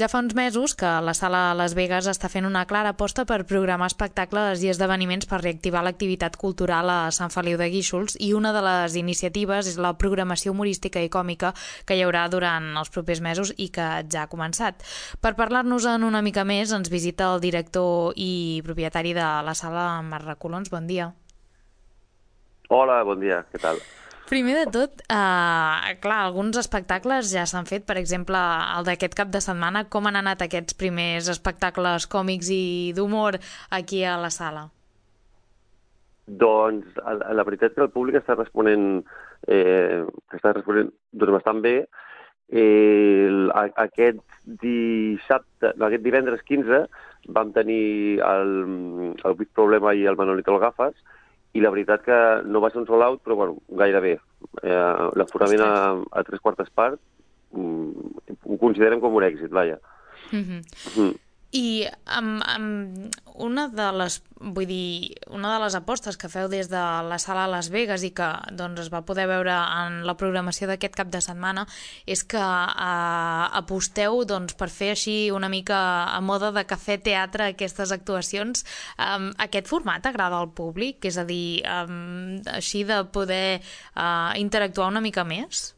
Ja fa uns mesos que la Sala Las Vegas està fent una clara aposta per programar espectacles i esdeveniments per reactivar l'activitat cultural a Sant Feliu de Guíxols, i una de les iniciatives és la programació humorística i còmica que hi haurà durant els propers mesos i que ja ha començat. Per parlar-nos-en una mica més ens visita el director i propietari de la sala, Marc Recolons. Bon dia. Hola, bon dia, què tal? Primer de tot, clar, alguns espectacles ja s'han fet, per exemple, el d'aquest cap de setmana. Com han anat aquests primers espectacles còmics i d'humor aquí a la sala? Doncs la veritat que el públic està responent, doncs bastant bé. Aquest divendres 15 vam tenir el Big Problema i el Manolito el Gafes, i la veritat que no va ser un sold out, però bueno, gairebé. L'aforament a 3/4 ho considerem com un èxit, vaja. I una de les apostes que feu des de la sala Las Vegas i que doncs, es va poder veure en la programació d'aquest cap de setmana és que aposteu doncs, per fer així una mica a moda de cafè-teatre aquestes actuacions. Aquest format agrada al públic? És a dir, així de poder interactuar una mica més?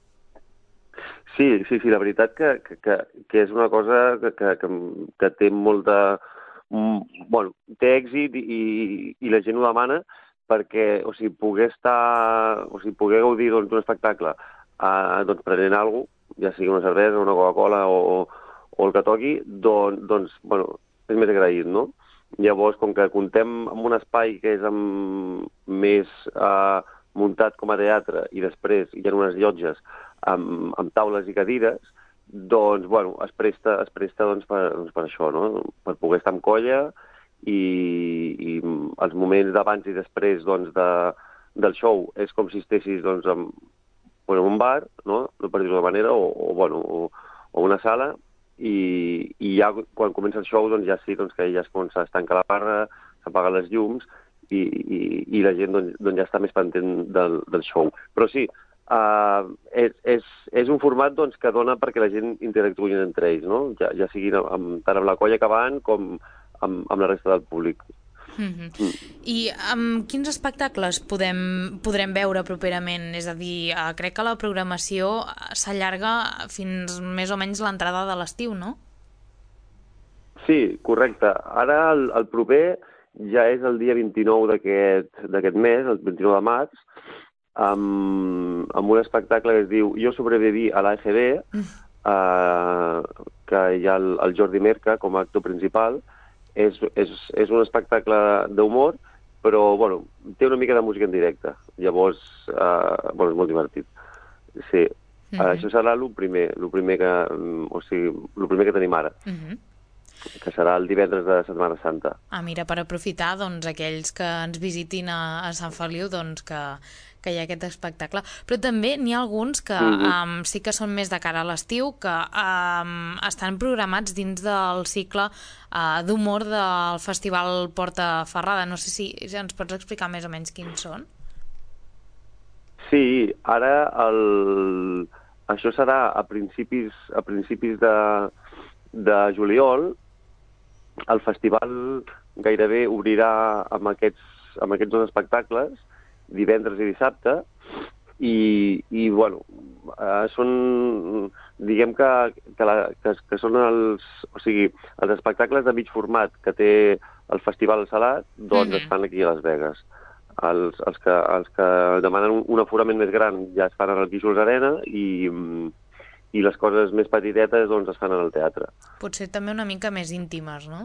Sí, la veritat que és una cosa que té molta... Bueno, té èxit i la gent ho demana perquè, poder gaudir d'un espectacle prenent alguna cosa, ja sigui una cervesa, una Coca-Cola o el que toqui, doncs, bueno, és més agraït, no? Llavors, com que comptem amb un espai que és més muntat com a teatre i després hi ha unes llotges amb taules i cadires, doncs, bueno, es presta doncs, per això, no? Per poder estar amb colla i els moments d'abans i després doncs, del show és com si estessis doncs, en un bar, no? Per dir-ho d'una manera, o una sala, i ja quan comença el show doncs, ja sí doncs, que ja es comença a tancar la barra, s'apaguen les llums i la gent doncs, ja està més pendent del show. Però sí, és un format doncs, que dona perquè la gent interactuï entre ells, no? Ja sigui tant amb la colla que van com amb la resta del públic. I amb quins espectacles podrem veure properament? És a dir, crec que la programació s'allarga fins més o menys l'entrada de l'estiu, no? Sí, correcte. Ara el proper ja és el dia 29 d'aquest mes, el 29 de març, amb un espectacle que es diu Jo sobreviví a l'AGB, que hi ha el Jordi Merca com a actor principal. És un espectacle d'humor, però bueno, té una mica de música en directe. Llavors, és molt divertit. Sí. Això serà el primer que tenim ara. Que serà el divendres de Setmana Santa. Mira, per aprofitar, doncs, aquells que ens visitin a Sant Feliu, doncs, que hi ha aquest espectacle. Però també n'hi ha alguns que sí que són més de cara a l'estiu, que estan programats dins del cicle d'humor del Festival Porta Ferrada. No sé si ens pots explicar més o menys quins són? Sí, ara això serà a principis de juliol. El festival gairebé obrirà amb aquests dos espectacles, divendres i dissabte, i bueno, són, diguem que són els espectacles de mig format que té el Festival Salat, doncs estan aquí a Las Vegas. Els que demanen un aforament més gran ja es fan al Guíxols Arena i les coses més petitetes doncs es fan en el teatre. Potser també una mica més íntimes, no?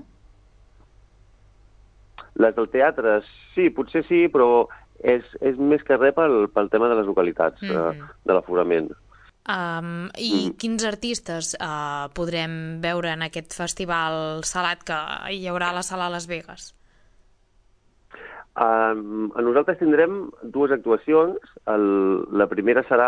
Les del teatre, sí, potser sí, però és més que res pel tema de les localitats, de l'aforament. I quins artistes podrem veure en aquest festival Salat que hi haurà a la sala Las Vegas? Nosaltres tindrem dues actuacions. La primera serà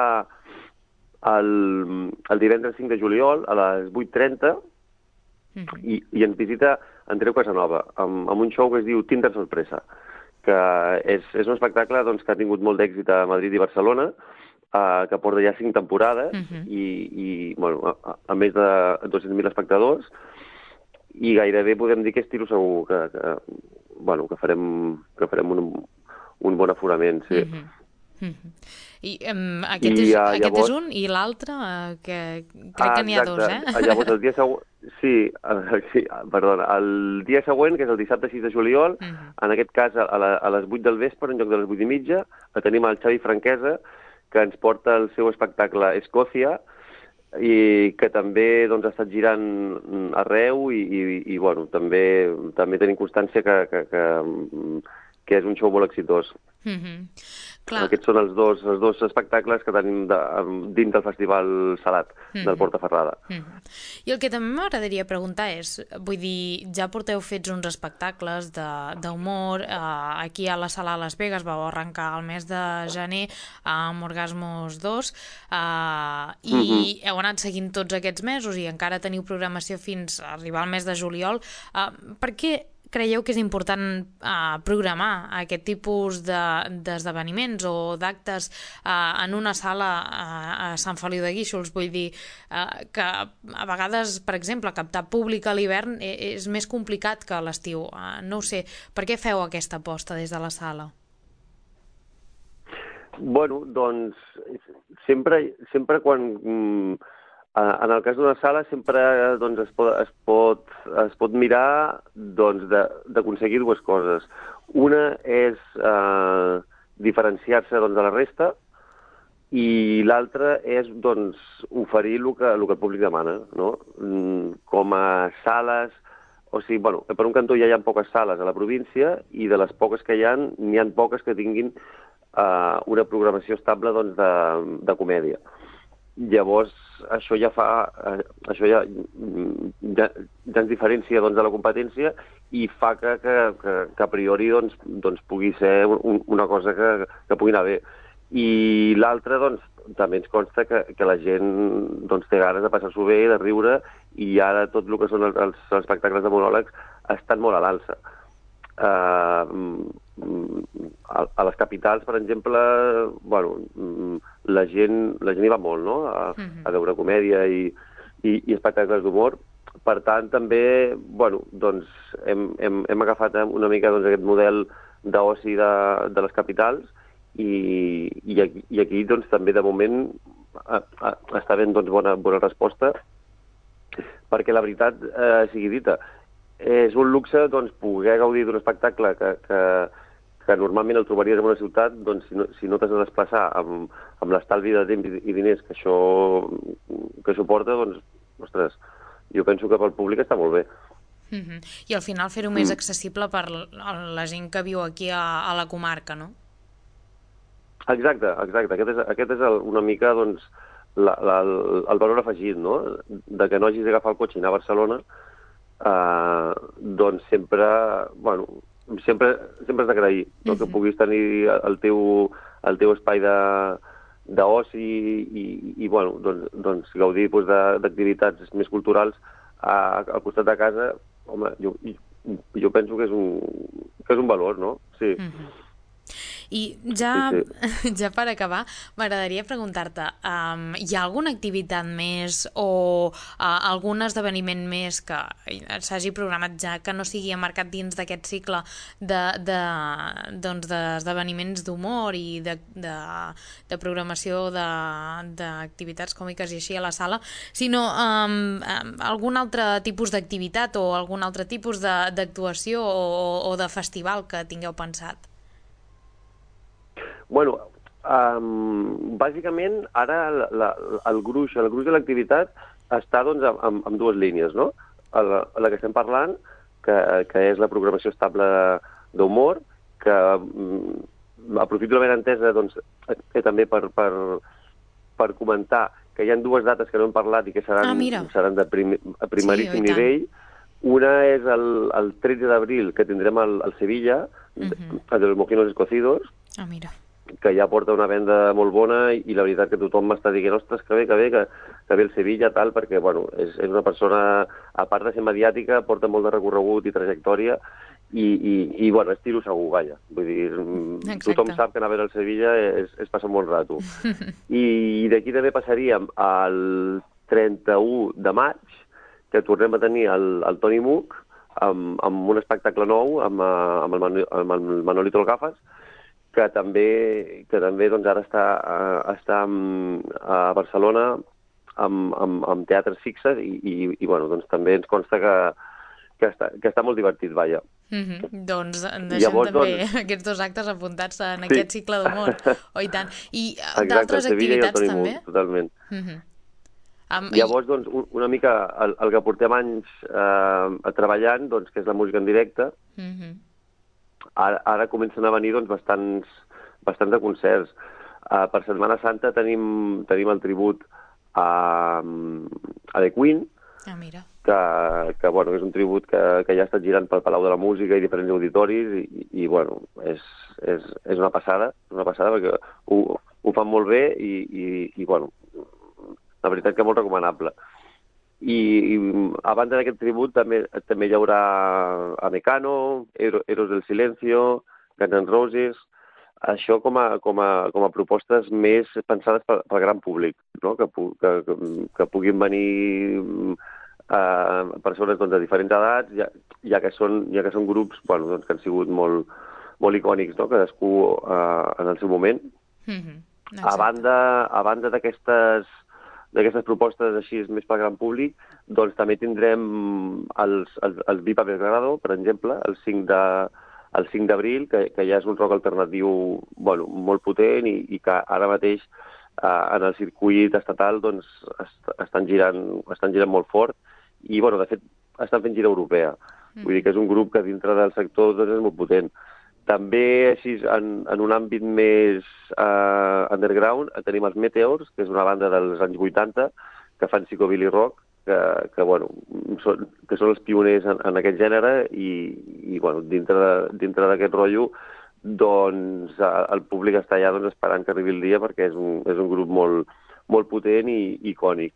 el divendres 5 de juliol a les 8:30 i ens visita Andreu Casanova amb un show que es diu Tinder Sorpresa, que és un espectacle doncs, que ha tingut molt d'èxit a Madrid i Barcelona que porta ja 5 temporades i bueno, a més de 200.000 espectadors, i gairebé podem dir que és tiro segur que farem un bon aforament, sí. I aquest és un, i l'altre, que crec que n'hi ha dos, Llavors, el dia següent... Sí, perdona. El dia següent, que és el dissabte 6 de juliol, en aquest cas a les 8 del vespre, en lloc de les 8:30, tenim el Xavi Franquesa, que ens porta el seu espectacle Escòcia, i que també doncs, ha estat girant arreu i bueno, també tenim constància que és un show molt exitós. Clar. Aquests són els dos espectacles que tenim dins del Festival Salat del Portaferrada. I el que també m'agradaria preguntar és, vull dir, ja porteu fets uns espectacles d'humor, aquí a la Sala de Las Vegas vau arrencar el mes de gener amb Orgasmos 2, i heu anat seguint tots aquests mesos i encara teniu programació fins a arribar al mes de juliol. Per què creieu que és important programar aquest tipus d'esdeveniments o d'actes en una sala a Sant Feliu de Guíxols? Vull dir que a vegades, per exemple, captar públic a l'hivern és més complicat que a l'estiu. No ho sé, per què feu aquesta aposta des de la sala? Bueno, doncs sempre quan... En el cas d'una sala sempre doncs, es pot mirar doncs, d'aconseguir dues coses. Una és diferenciar-se doncs, de la resta i l'altra és doncs, oferir el que el públic demana. No? Com a sales... O sigui, bueno, per un cantó ja hi ha poques sales a la província i de les poques que hi ha, n'hi ha poques que tinguin una programació estable doncs, de comèdia. Llavors, això ja ens diferencia doncs, de la competència i fa que a priori doncs, pugui ser una cosa que pugui anar bé. I l'altra, doncs, també ens consta que la gent doncs, té ganes de passar-s'ho bé, de riure, i ara tot el que són els espectacles de monòlegs estan molt a l'alça. A les capitals, per exemple, bueno, la gent hi va molt, no?, a veure comèdia i espectacles d'humor. Per tant, també, bueno, doncs, hem agafat una mica doncs, aquest model d'oci de les capitals i aquí, doncs, també, de moment, està ben doncs, bona resposta, perquè la veritat sigui dita, és un luxe doncs, poder gaudir d'un espectacle que normalment el trobaries en una ciutat, doncs, si no t'has de desplaçar amb l'estalvi de temps i diners que això suporta, doncs, ostres, jo penso que pel públic està molt bé. I al final fer-ho més accessible per la gent que viu aquí a la comarca, no? Exacte. Aquest és una mica doncs, el valor afegit, no?, de que no hagis d'agafar el cotxe i anar a Barcelona, doncs sempre has d'agrair que puguis tenir el teu espai d'oci i bueno, doncs, gaudir d'activitats més culturals al costat de casa. Home, jo penso que és un valor, no? Sí. I ja per acabar, m'agradaria preguntar-te, hi ha alguna activitat més o algun esdeveniment més que s'hagi programat ja que no sigui emmarcat dins d'aquest cicle d'esdeveniments d'humor i de programació d'activitats còmiques i així a la sala, sinó algun altre tipus d'activitat o algun altre tipus d'actuació o de festival que tingueu pensat? Bueno, bàsicament ara el gruix de l'activitat està doncs, amb dues línies, no? La que estem parlant, que és la programació estable d'humor, que aprofito la meva entesa doncs, també per comentar que hi ha dues dates que no hem parlat i que seran de primeríssim nivell. Una és el 13 d'abril, que tindrem al Sevilla, el de los mojinos escocidos, que ja porta una venda molt bona i la veritat que tothom m'està dient ostres, que bé el Sevilla, tal, perquè bueno, és una persona, a part de ser mediàtica, porta molt de recorregut i trajectòria bueno, és tiro segur, vaja. Vull dir, tothom sap que anar a veure el Sevilla és passar un bon rato. I d'aquí també passaríem al 31 de maig, que tornem a tenir el Toni Muc, amb un espectacle nou, amb el Manolito Gafas, que també doncs, ara està a Barcelona amb teatres fixes i bueno, doncs, també ens consta que està molt divertit, vaja. Doncs deixem també aquests 2 actes apuntats en aquest cicle d'humor. Oh, i tant. I d'altres activitats també? Totalment. Llavors, doncs, una mica el que portem anys treballant, doncs, que és la música en directe, ara comencen a venir doncs, bastants de concerts. Per Setmana Santa tenim el tribut a The Queen, mira. que bueno, és un tribut que ja ha estat girant pel Palau de la Música i diferents auditoris i bueno, és una passada perquè ho fan molt bé i bueno, la veritat que molt recomanable. I a banda d'aquest tribut també hi haurà a Mecano, Héroes del Silencio, Guns N' Roses, això com a propostes més pensades pel gran públic, no? que puguin venir persones doncs, de diferents edats, ja que són grups bueno, doncs, que han sigut molt icònics, no? Cadascú en el seu moment. A banda d'aquestes propostes així més pel gran públic, doncs també tindrem els Viva Belgrado, per exemple, el 5 d'abril, que ja és un rock alternatiu bueno, molt potent i que ara mateix en el circuit estatal doncs, estan girant molt fort i bueno, de fet estan fent gira europea. Vull dir que és un grup que dintre del sector doncs, és molt potent. També, així, en un àmbit més underground, tenim els Meteors, que és una banda dels anys 80, que fan psychobilly rock, que són els pioners en aquest gènere i bueno, dintre d'aquest rotllo doncs el públic està allà doncs, esperant que arribi el dia perquè és un grup molt potent i icònic.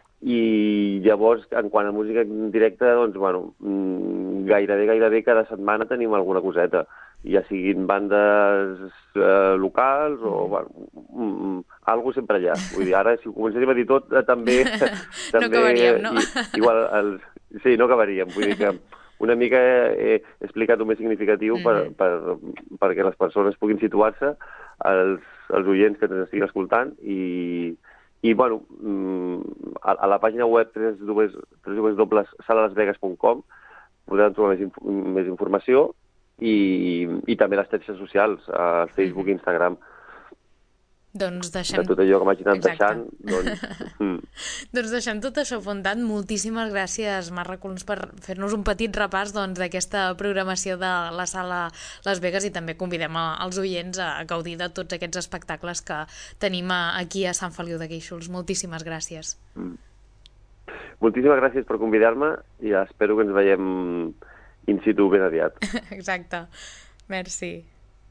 I llavors, en quant a música en directe, doncs, bueno, gairebé cada setmana tenim alguna coseta, ja siguin bandes locals o, bueno, alguna sempre allà. Vull dir, ara, si ho comencéssim a dir tot, també no acabaríem, no? Igual, sí, no acabaríem. Vull dir que una mica he explicat el més significatiu perquè les persones puguin situar-se, els oients que ens estiguin escoltant i bueno, a la pàgina web www.salalasvegas.com podran trobar més informació i també les xarxes socials, Facebook i Instagram. Doncs deixem... De tot allò que m'hagi anat deixant, doncs... Doncs deixem tot això apuntat. Moltíssimes gràcies, Marc Reculons, per fer-nos un petit repàs d'aquesta programació de la Sala Las Vegas i també convidem els oients a gaudir de tots aquests espectacles que tenim aquí a Sant Feliu de Guíxols. Moltíssimes gràcies. Moltíssimes gràcies per convidar-me i espero que ens veiem in situ ben aviat. Exacte. Merci.